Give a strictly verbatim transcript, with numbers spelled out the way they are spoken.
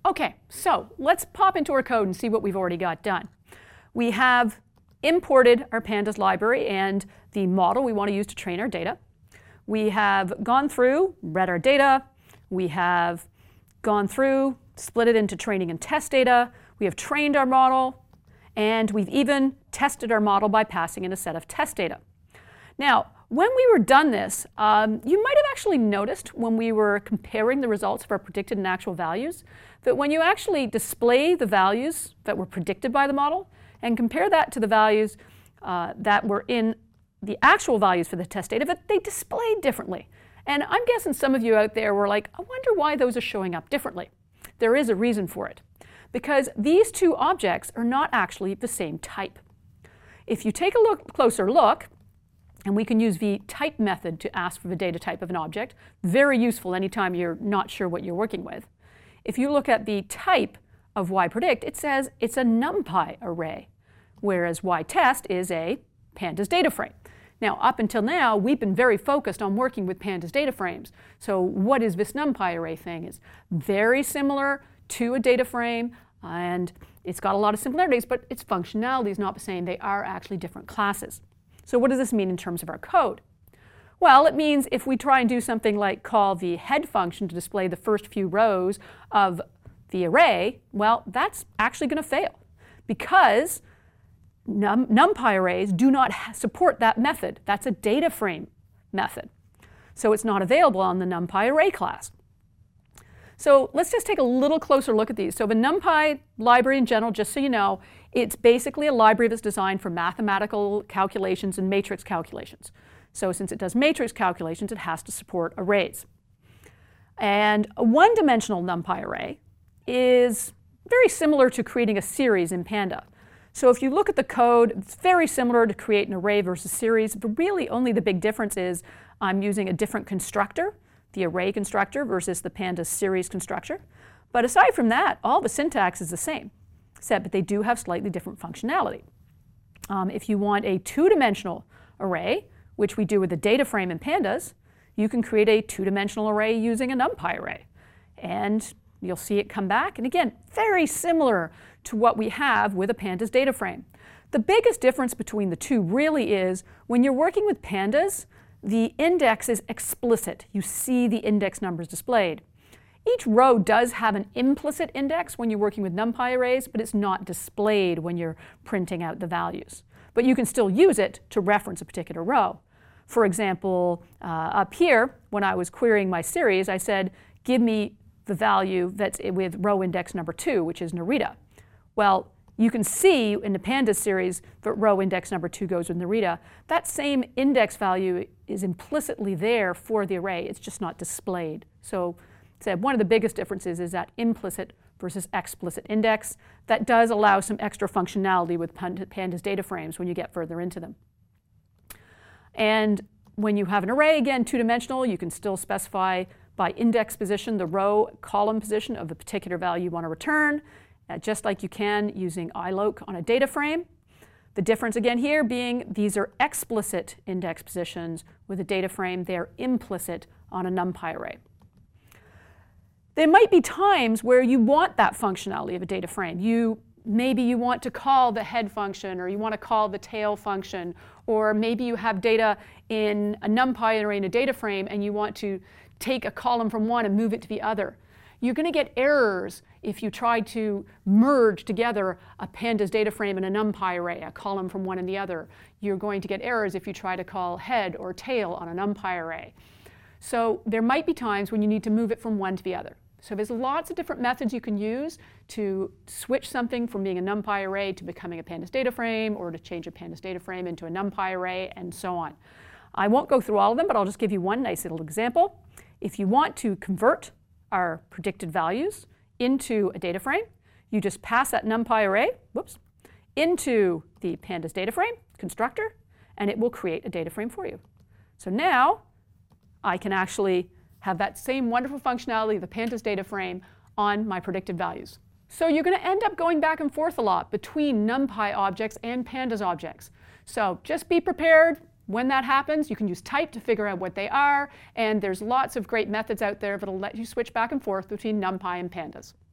Okay, so let's pop into our code and see what we've already got done. We have imported our pandas library and the model we want to use to train our data. We have gone through, read our data. We have gone through, split it into training and test data. We have trained our model, and we've even tested our model by passing in a set of test data. Now, when we were done this, um, you might have actually noticed when we were comparing the results of our predicted and actual values that when you actually display the values that were predicted by the model and compare that to the values uh, that were in the actual values for the test data, that they displayed differently. And I'm guessing some of you out there were like, I wonder why those are showing up differently. There is a reason for it, because these two objects are not actually the same type. If you take a look, closer look, and we can use the type method to ask for the data type of an object, very useful anytime you're not sure what you're working with. If you look at the type of yPredict, it says it's a NumPy array, whereas yTest is a pandas data frame. Now, up until now, we've been very focused on working with pandas data frames. So what is this NumPy array thing? It's very similar to a data frame, and it's got a lot of similarities, but its functionality is not the same. They are actually different classes. So what does this mean in terms of our code? Well, it means if we try and do something like call the head function to display the first few rows of the array, well, that's actually going to fail because Num NumPy arrays do not support that method. That's a data frame method. So it's not available on the NumPy array class. So let's just take a little closer look at these. So the NumPy library in general, just so you know, it's basically a library that's designed for mathematical calculations and matrix calculations. So since it does matrix calculations, it has to support arrays. And a one-dimensional NumPy array is very similar to creating a series in Panda. So if you look at the code, it's very similar to create an array versus series, but really only the big difference is I'm using a different constructor, the array constructor versus the pandas series constructor. But aside from that, all the syntax is the same, except that they do have slightly different functionality. Um, if you want a two-dimensional array, which we do with the data frame in pandas, you can create a two-dimensional array using a NumPy array. And you'll see it come back. And again, very similar to what we have with a pandas data frame. The biggest difference between the two really is when you're working with pandas, the index is explicit. You see the index numbers displayed. Each row does have an implicit index when you're working with NumPy arrays, but it's not displayed when you're printing out the values. But you can still use it to reference a particular row. For example, uh, up here, when I was querying my series, I said, give me the value that's with row index number two, which is Narita. Well, you can see in the pandas series that row index number two goes with Narita. That same index value is implicitly there for the array. It's just not displayed. So, so one of the biggest differences is that implicit versus explicit index. That does allow some extra functionality with pandas data frames when you get further into them. And when you have an array, again, two-dimensional, you can still specify by index position the row column position of the particular value you want to return, uh, just like you can using iloc on a data frame. The difference again here being these are explicit index positions with a data frame. They're implicit on a NumPy array. There might be times where you want that functionality of a data frame. You, maybe you want to call the head function, or you want to call the tail function, or maybe you have data in a NumPy array in a data frame and you want to take a column from one and move it to the other. You're going to get errors if you try to merge together a pandas data frame and a NumPy array, a column from one and the other. You're going to get errors if you try to call head or tail on a NumPy array. So there might be times when you need to move it from one to the other. So there's lots of different methods you can use to switch something from being a NumPy array to becoming a pandas data frame, or to change a pandas data frame into a NumPy array, and so on. I won't go through all of them, but I'll just give you one nice little example. If you want to convert our predicted values into a data frame, you just pass that NumPy array, whoops, into the pandas data frame constructor, and it will create a data frame for you. So now I can actually have that same wonderful functionality of the pandas data frame on my predicted values. So you're going to end up going back and forth a lot between NumPy objects and pandas objects. So just be prepared. When that happens, you can use type to figure out what they are, and there's lots of great methods out there that'll let you switch back and forth between NumPy and pandas.